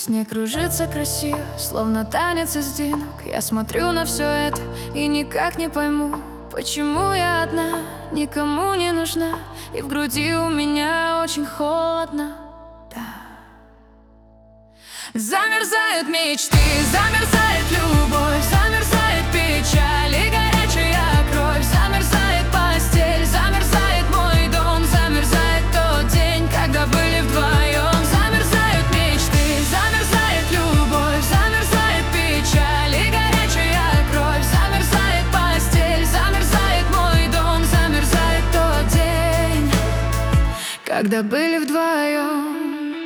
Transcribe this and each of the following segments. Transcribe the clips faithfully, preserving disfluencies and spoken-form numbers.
сне кружится красиво, словно танец из динок. Я смотрю на все это и никак не пойму, почему я одна, никому не нужна, и в груди у меня очень холодно. Да. Замерзают мечты, замерзает любовь, замерзает печаль и горячая кровь. Замерзает постель, замерзает мой дом, замерзает тот день, когда были вдвоем. Замерзают мечты, замерзает любовь, замерзает печаль и горячая кровь. Замерзает постель, замерзает мой дом, замерзает тот день, когда были вдвоем.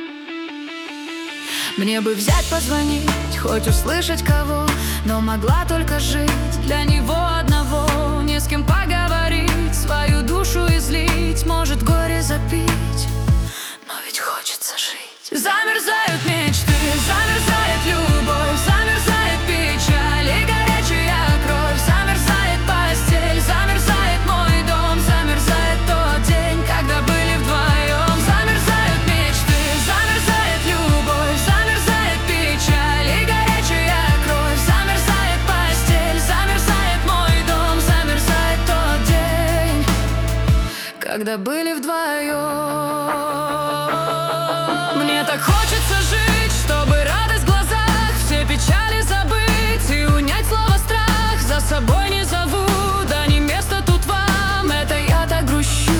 Мне бы взять, позвонить, хоть услышать кого, но могла только жить для него одного. Не с кем поговорить, свою душу излить, может горе запить, но ведь хочется жить. Замерзают мечты, замерзает любовь, замерзает печаль и горячая кровь. Замерзает постель, замерзает мой дом, замерзает тот день, когда были вдвоем. Замерзают мечты, замерзает любовь, замерзает печаль и горячая кровь. Замерзает постель, замерзает мой дом, замерзает тот день, когда были вдвоем. Мне так хочется жить, чтобы радость в глазах, все печали забыть и унять слово страх. За собой не зову, да не место тут вам, это я так грущу.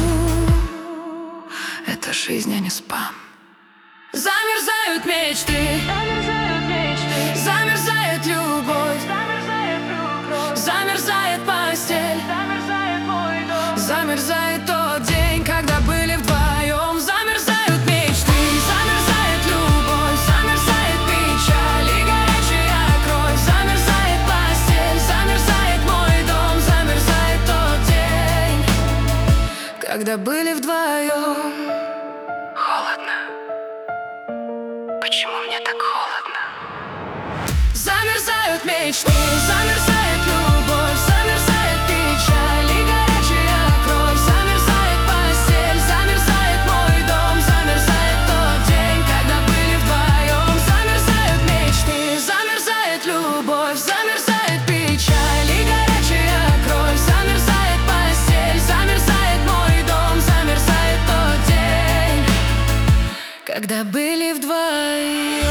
Это жизнь, а не спам. Замерзают мечты, замерзает любовь, замерзает постель, замерзает тот день, когда были вдвоем. Замерзают мечты, замерзает любовь, замерзает печаль и горячая кровь. Замерзает постель, замерзает мой дом, замерзает тот день, когда были вдвоем. Холодно. Почему мне так холодно? Замерзают мечты, замерзает любовь, замерзает печаль и горячая кровь. Замерзает постель, замерзает мой дом, замерзает тот день, когда были вдвоем. Замерзают мечты, замерзает любовь, замерзает печаль и горячая кровь. Замерзает постель, замерзает мой дом, замерзает тот день, когда были вдвоем.